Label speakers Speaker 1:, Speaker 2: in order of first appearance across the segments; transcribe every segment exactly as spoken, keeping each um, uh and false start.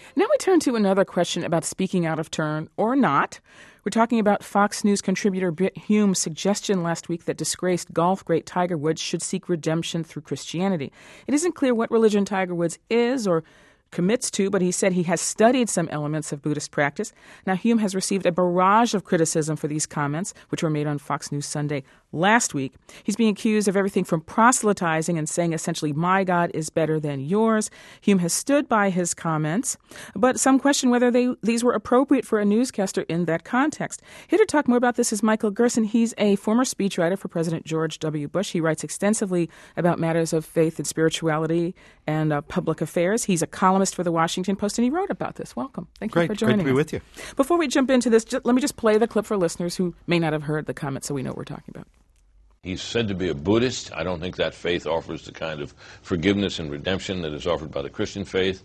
Speaker 1: Now we turn to another question about speaking out of turn or not. We're talking about Fox News contributor Brit Hume's suggestion last week that disgraced golf great Tiger Woods should seek redemption through Christianity. It isn't clear what religion Tiger Woods is or commits to, but he said he has studied some elements of Buddhist practice. Now, Hume has received a barrage of criticism for these comments, which were made on Fox News Sunday last week. He's being accused of everything from proselytizing and saying essentially, my God is better than yours. Hume has stood by his comments, but some question whether they, these were appropriate for a newscaster in that context. Here to talk more about this is Michael Gerson. He's a former speechwriter for President George W. Bush. He writes extensively about matters of faith and spirituality and uh, public affairs. He's a columnist for the Washington Post, and he wrote about this. Welcome. Thank
Speaker 2: Great.
Speaker 1: you for joining us.
Speaker 2: Great to be with you.
Speaker 1: Before we jump into this, just, let me just play the clip for listeners who may not have heard the comment so we know what we're talking about.
Speaker 3: He's said to be a Buddhist. I don't think that faith offers the kind of forgiveness and redemption that is offered by the Christian faith.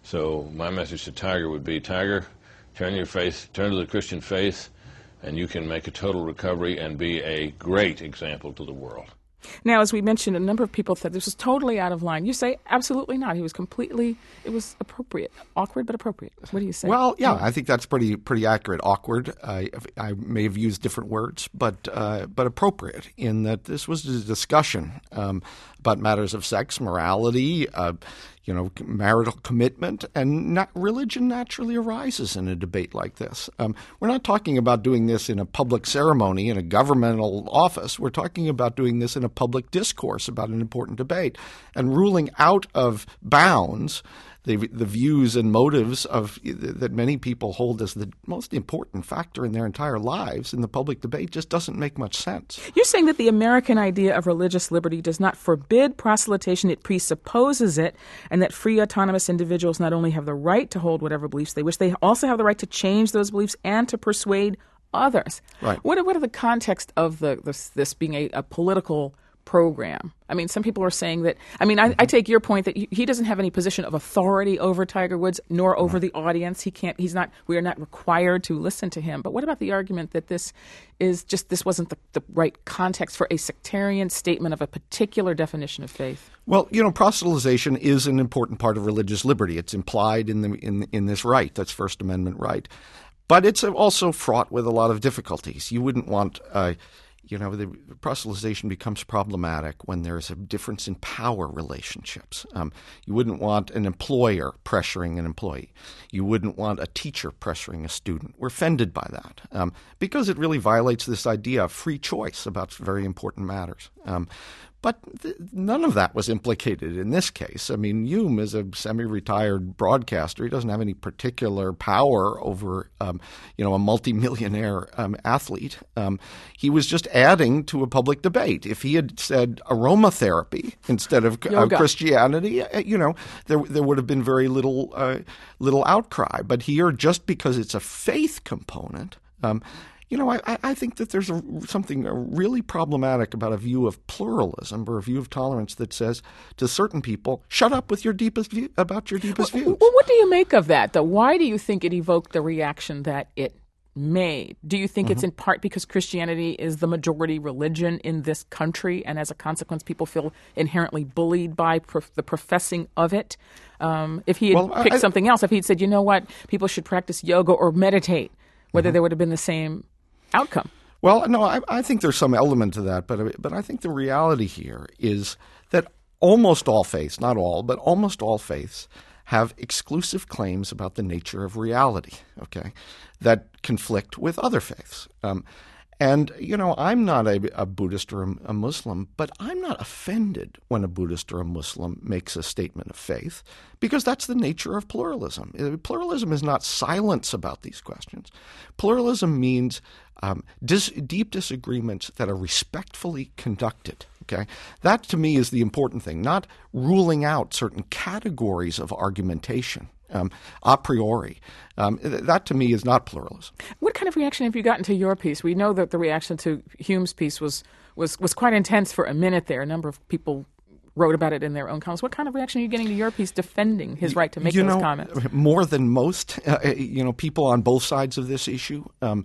Speaker 3: So my message to Tiger would be, Tiger, turn your faith, turn to the Christian faith, and you can make a total recovery and be a great example to the world.
Speaker 1: Now, as we mentioned, a number of people said this was totally out of line. You say absolutely not. He was completely, it was appropriate. Awkward, but appropriate. What do you say?
Speaker 2: Well, yeah, I think that's pretty pretty accurate. Awkward, I, I may have used different words, but uh, but appropriate in that this was a discussion um, about matters of sex, morality, uh, you know, marital commitment, and not, religion naturally arises in a debate like this. Um, we're not talking about doing this in a public ceremony in a governmental office. We're talking about doing this in a public discourse about an important debate and ruling out of bounds the the views and motives of that many people hold as the most important factor in their entire lives in the public debate just doesn't make much sense.
Speaker 1: You're saying that the American idea of religious liberty does not forbid proselytization, it presupposes it, and that free autonomous individuals not only have the right to hold whatever beliefs they wish, they also have the right to change those beliefs and to persuade others.
Speaker 2: Right.
Speaker 1: What are, what are the context of the this, this being a, a political program? I mean, some people are saying that, I mean, I, I take your point that he doesn't have any position of authority over Tiger Woods, nor over the audience. He can't, he's not, we are not required to listen to him. But what about the argument that this is just, this wasn't the, the right context for a sectarian statement of a particular definition of faith?
Speaker 2: Well, you know, proselytization is an important part of religious liberty. It's implied in the in in this right, that's First Amendment right. But it's also fraught with a lot of difficulties. You wouldn't want uh, You know, the proselytization becomes problematic when there's a difference in power relationships. Um, you wouldn't want an employer pressuring an employee. You wouldn't want a teacher pressuring a student. We're offended by that um, because it really violates this idea of free choice about very important matters. Um, But th- none of that was implicated in this case. I mean, Hume is a semi-retired broadcaster. He doesn't have any particular power over, um, you know, a multimillionaire um, athlete. Um, he was just adding to a public debate. If he had said aromatherapy instead of uh, Christianity, uh, you know, there there would have been very little uh, little outcry. But here, just because it's a faith component. Um, You know, I, I think that there's a, something really problematic about a view of pluralism or a view of tolerance that says to certain people, shut up with your deepest view, about your deepest
Speaker 1: well,
Speaker 2: views.
Speaker 1: Well, what do you make of that, though? Why do you think it evoked the reaction that it made? Do you think mm-hmm. it's in part because Christianity is the majority religion in this country, and as a consequence, people feel inherently bullied by prof- the professing of it? Um, if he had
Speaker 2: well,
Speaker 1: picked
Speaker 2: I,
Speaker 1: something else, if he'd said, you know what, people should practice yoga or meditate, whether
Speaker 2: mm-hmm.
Speaker 1: there would have been the same outcome.
Speaker 2: Well, no, I, I think there's some element to that, but but I think the reality here is that almost all faiths, not all, but almost all faiths have exclusive claims about the nature of reality, okay, that conflict with other faiths. Um, and, you know, I'm not a, a Buddhist or a, a Muslim, but I'm not offended when a Buddhist or a Muslim makes a statement of faith because that's the nature of pluralism. Pluralism is not silence about these questions. Pluralism means um, dis- deep disagreements that are respectfully conducted. Okay, that to me is the important thing, not ruling out certain categories of argumentation. Um, a priori. Um, that to me is not pluralism.
Speaker 1: What kind of reaction have you gotten to your piece? We know that the reaction to Hume's piece was was, was quite intense for a minute there. A number of people wrote about it in their own comments. What kind of reaction are you getting to your piece defending his right to make
Speaker 2: you
Speaker 1: those
Speaker 2: know,
Speaker 1: comments?
Speaker 2: More than most, uh, you know, people on both sides of this issue. Um,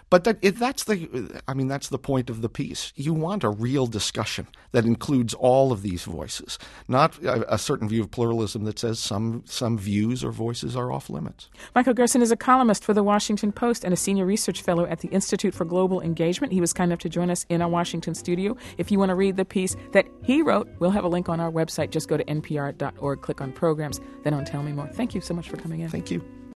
Speaker 2: But that, it, that's the, I mean, that's the point of the piece. You want a real discussion that includes all of these voices, not a, a certain view of pluralism that says some some views or voices are off limits.
Speaker 1: Michael Gerson is a columnist for The Washington Post and a senior research fellow at the Institute for Global Engagement. He was kind enough to join us in our Washington studio. If you want to read the piece that he wrote, we'll have a link on our website. Just go to N P R dot org, click on programs, then on Tell Me More. Thank you so much for coming in.
Speaker 2: Thank you.